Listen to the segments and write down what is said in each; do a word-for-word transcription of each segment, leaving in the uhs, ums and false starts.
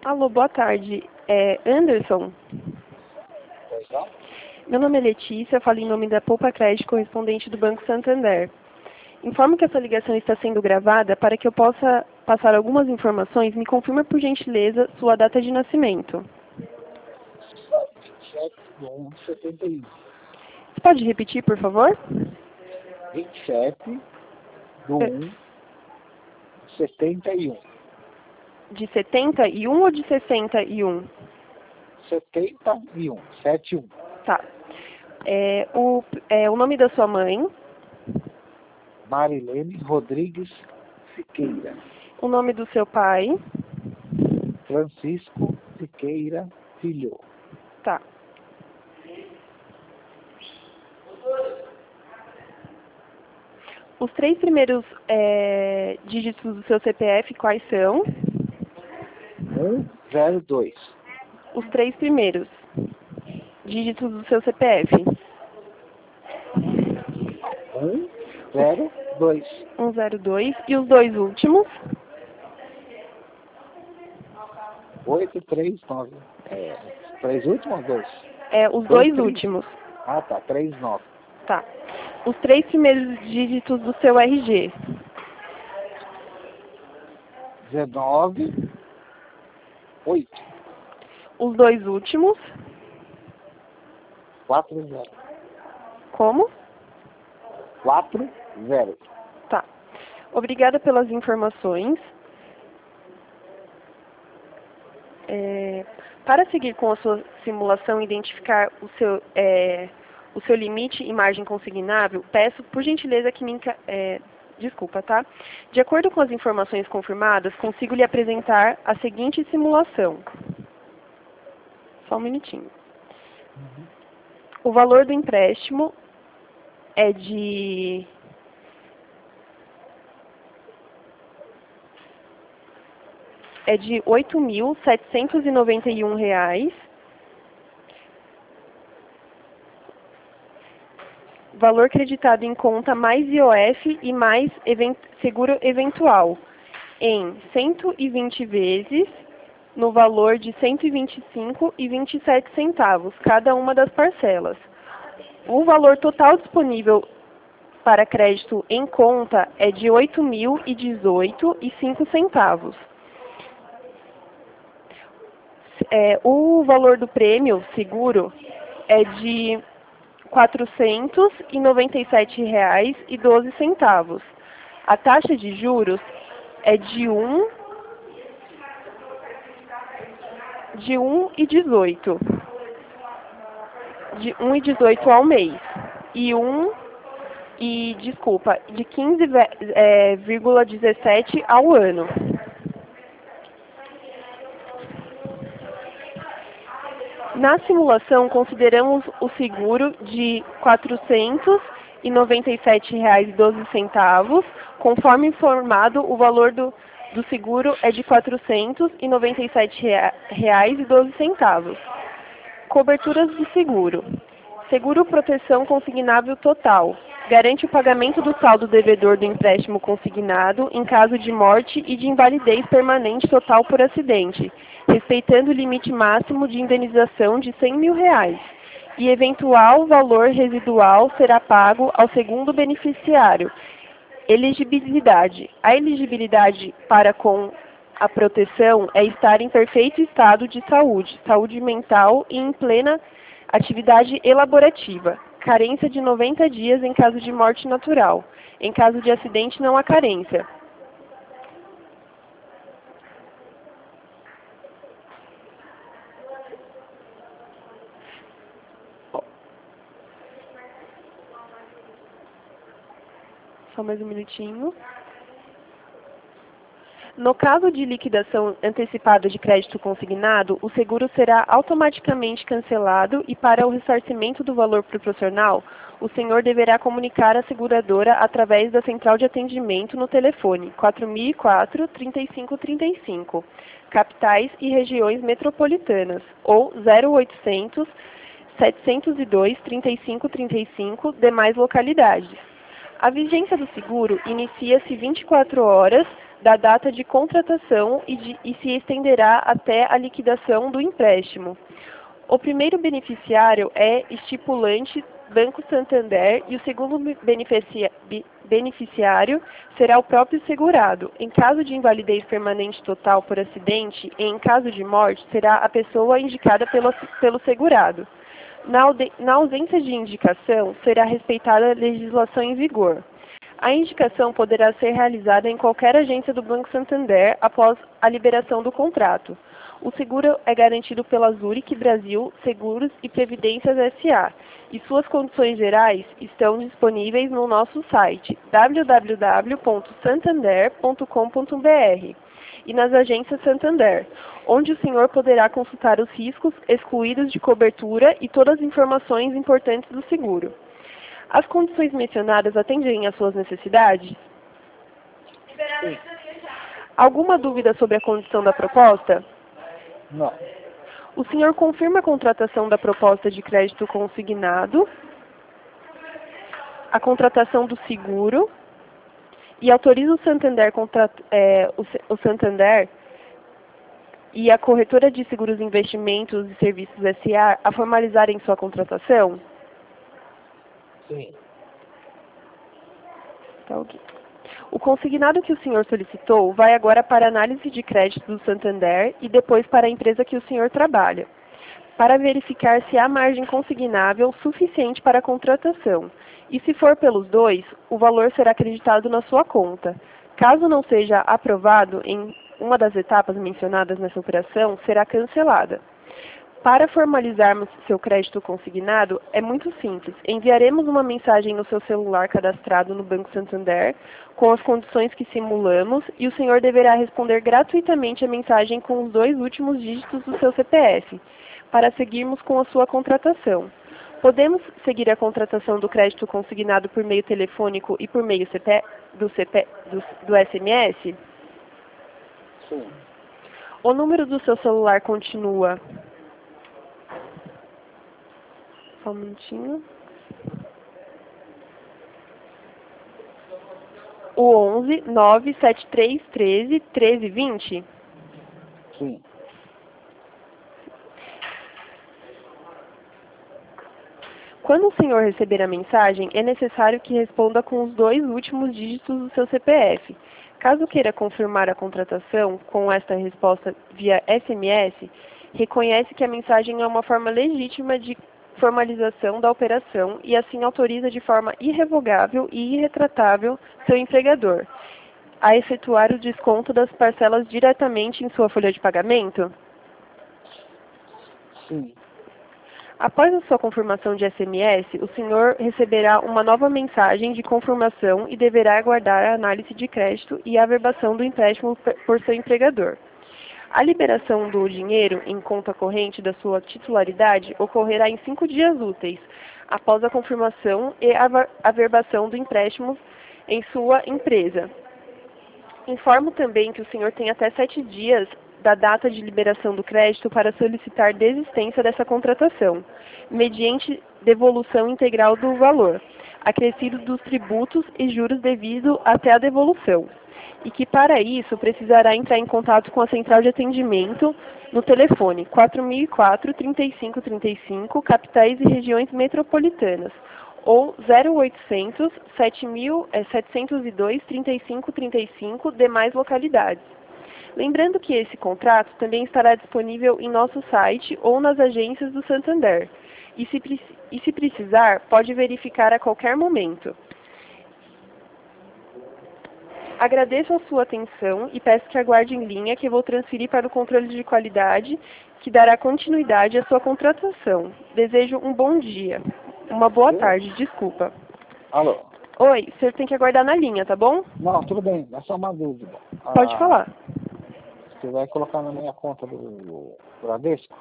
Alô, boa tarde. É Anderson? Pois não? Meu nome é Letícia, falo em nome da Poupa Crédito, correspondente do Banco Santander. Informo que essa ligação está sendo gravada para que eu possa passar algumas informações. Me confirma, por gentileza, sua data de nascimento. vinte e sete de um de setenta e um. Você pode repetir, por favor? vinte e sete de um de setenta e um. De setenta e um ou de sessenta e um? setenta e um. setenta e um. Tá. É, o, é, o nome da sua mãe? Marilene Rodrigues Siqueira. O nome do seu pai? Francisco Siqueira Filho. Tá. Os três primeiros é, dígitos do seu C P F, quais são? um zero dois. Os três primeiros dígitos do seu C P F. um zero dois. um zero dois. E os dois últimos? oito três nove. É, três últimos ou dois? É, os Dois, dois três. últimos. Ah, tá. três nove. Tá. Os três primeiros dígitos do seu R G. dezenove oito. Os dois últimos. quatro zero. Como? quatro zero. Tá. Obrigada pelas informações. É, para seguir com a sua simulação e identificar o seu, é, o seu limite e margem consignável, peço, por gentileza, que me... enca- É, desculpa, tá? De acordo com as informações confirmadas, consigo lhe apresentar a seguinte simulação. Só um minutinho. O valor do empréstimo é de... é de oito mil setecentos e noventa e um reais. Valor creditado em conta mais I O F e mais event- seguro eventual em cento e vinte vezes no valor de cento e vinte e cinco reais e vinte e sete centavos, cada uma das parcelas. O valor total disponível para crédito em conta é de oito mil e dezoito reais e cinco centavos. É, o valor do prêmio seguro é de quatrocentos e noventa e sete reais e doze centavos. A taxa de juros é de um de um e dezoito. De um e dezoito ao mês. E um e desculpa, de quinze vírgula dezessete ao ano. Na simulação, consideramos o seguro de quatrocentos e noventa e sete reais e doze centavos. Conforme informado, o valor do, do seguro é de quatrocentos e noventa e sete reais e doze centavos. Coberturas do seguro. Seguro proteção consignável total. Garante o pagamento do saldo devedor do empréstimo consignado em caso de morte e de invalidez permanente total por acidente, respeitando o limite máximo de indenização de cem mil reais. E eventual valor residual será pago ao segundo beneficiário. Elegibilidade. A elegibilidade para com a proteção é estar em perfeito estado de saúde, saúde mental e em plena atividade elaborativa. Carência de noventa dias em caso de morte natural. Em caso de acidente, não há carência. Só mais um minutinho. No caso de liquidação antecipada de crédito consignado, o seguro será automaticamente cancelado e para o ressarcimento do valor proporcional, o senhor deverá comunicar à seguradora através da central de atendimento no telefone quatro mil e quatro, trinta e cinco trinta e cinco, capitais e regiões metropolitanas, ou zero oitocentos, setecentos e dois, trinta e cinco trinta e cinco, demais localidades. A vigência do seguro inicia-se vinte e quatro horas da data de contratação e, de, e se estenderá até a liquidação do empréstimo. O primeiro beneficiário é estipulante Banco Santander e o segundo beneficia, beneficiário será o próprio segurado. Em caso de invalidez permanente total por acidente e em caso de morte, será a pessoa indicada pelo, pelo segurado. Na, na ausência de indicação, será respeitada a legislação em vigor. A indicação poderá ser realizada em qualquer agência do Banco Santander após a liberação do contrato. O seguro é garantido pela Zurich Brasil Seguros e Previdências S A e suas condições gerais estão disponíveis no nosso site w w w ponto santander ponto com ponto b r e nas agências Santander, onde o senhor poderá consultar os riscos excluídos de cobertura e todas as informações importantes do seguro. As condições mencionadas atendem às suas necessidades? Sim. Alguma dúvida sobre a condição da proposta? Não. O senhor confirma a contratação da proposta de crédito consignado, a contratação do seguro e autoriza o Santander, contrat, é, o, o Santander e a corretora de seguros, investimentos e serviços S A a formalizarem sua contratação? Sim. Tá, ok. O consignado que o senhor solicitou vai agora para a análise de crédito do Santander e depois para a empresa que o senhor trabalha, para verificar se há margem consignável suficiente para a contratação. E se for pelos dois, o valor será acreditado na sua conta. Caso não seja aprovado em uma das etapas mencionadas nessa operação, será cancelada. Para formalizarmos seu crédito consignado, é muito simples. Enviaremos uma mensagem no seu celular cadastrado no Banco Santander, com as condições que simulamos, e o senhor deverá responder gratuitamente a mensagem com os dois últimos dígitos do seu C P F, para seguirmos com a sua contratação. Podemos seguir a contratação do crédito consignado por meio telefônico e por meio C P, do, C P, do, do S M S? Sim. O número do seu celular continua... Só um minutinho. O onze, nove sete três, treze, treze, vinte? Sim. Quando o senhor receber a mensagem, é necessário que responda com os dois últimos dígitos do seu C P F. Caso queira confirmar a contratação com esta resposta via S M S, reconhece que a mensagem é uma forma legítima de formalização da operação e assim autoriza de forma irrevogável e irretratável seu empregador a efetuar o desconto das parcelas diretamente em sua folha de pagamento? Sim. Após a sua confirmação de S M S, o senhor receberá uma nova mensagem de confirmação e deverá aguardar a análise de crédito e a averbação do empréstimo por seu empregador. A liberação do dinheiro em conta corrente da sua titularidade ocorrerá em cinco dias úteis, após a confirmação e a averbação do empréstimo em sua empresa. Informo também que o senhor tem até sete dias da data de liberação do crédito para solicitar desistência dessa contratação, mediante devolução integral do valor, acrescido dos tributos e juros devido até a devolução. E que para isso precisará entrar em contato com a central de atendimento no telefone quatro mil e quatro, trinta e cinco trinta e cinco, capitais e regiões metropolitanas, ou zero oitocentos, sete mil, é, setecentos e dois, trinta e cinco trinta e cinco, demais localidades. Lembrando que esse contrato também estará disponível em nosso site ou nas agências do Santander. E se, e se precisar, pode verificar a qualquer momento. Agradeço a sua atenção e peço que aguarde em linha que eu vou transferir para o controle de qualidade, que dará continuidade à sua contratação. Desejo um bom dia. Uma boa tarde, desculpa. Alô? Oi, você tem que aguardar na linha, tá bom? Não, tudo bem, é só uma dúvida. Pode Ah, falar. Você vai colocar na minha conta do Bradesco?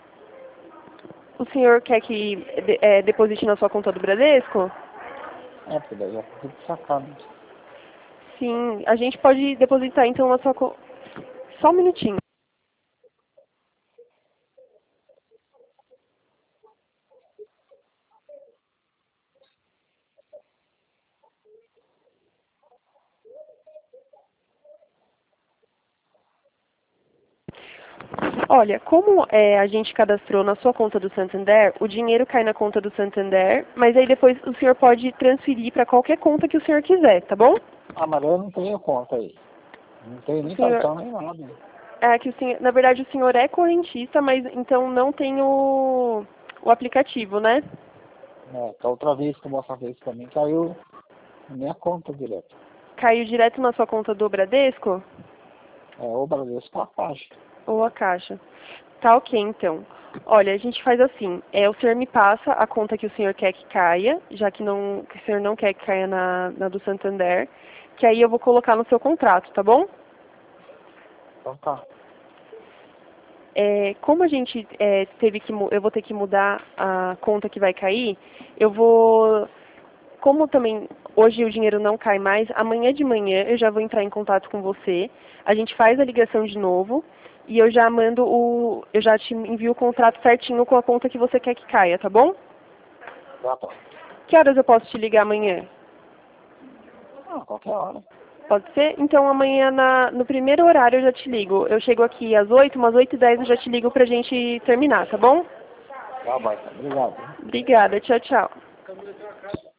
O senhor quer que de, é, deposite na sua conta do Bradesco? É, porque daí já fica sacado. Sim, a gente pode depositar então na sua conta. Só um minutinho. Olha, como é, a gente cadastrou na sua conta do Santander, o dinheiro cai na conta do Santander, mas aí depois o senhor pode transferir para qualquer conta que o senhor quiser, tá bom? Ah, mas eu não tenho conta aí. Não tenho nem Senhor- cartão nem nada. É que o senhor, na verdade o senhor é correntista, mas então não tem o, o aplicativo, né? É, que a outra vez que você fez pra mim caiu na minha conta direto. Caiu direto na sua conta do Bradesco É, o Bradesco a Caixa. ou a Caixa? Tá ok, então. Olha, a gente faz assim, é, o senhor me passa a conta que o senhor quer que caia, já que, não, que o senhor não quer que caia na, na do Santander, que aí eu vou colocar no seu contrato, tá bom? Então tá. É, como a gente é, teve que, mu- eu vou ter que mudar a conta que vai cair, eu vou, como também hoje o dinheiro não cai mais, amanhã de manhã eu já vou entrar em contato com você, a gente faz a ligação de novo e eu já mando o, eu já te envio o contrato certinho com a conta que você quer que caia, tá bom? Tá bom. Que horas eu posso te ligar amanhã? Ah, qualquer hora. Pode ser? Então amanhã na, no primeiro horário eu já te ligo. Eu chego aqui às oito, umas oito e dez eu já te ligo pra gente terminar, tá bom? Tá bom, então. Obrigado. Obrigada, tchau, tchau.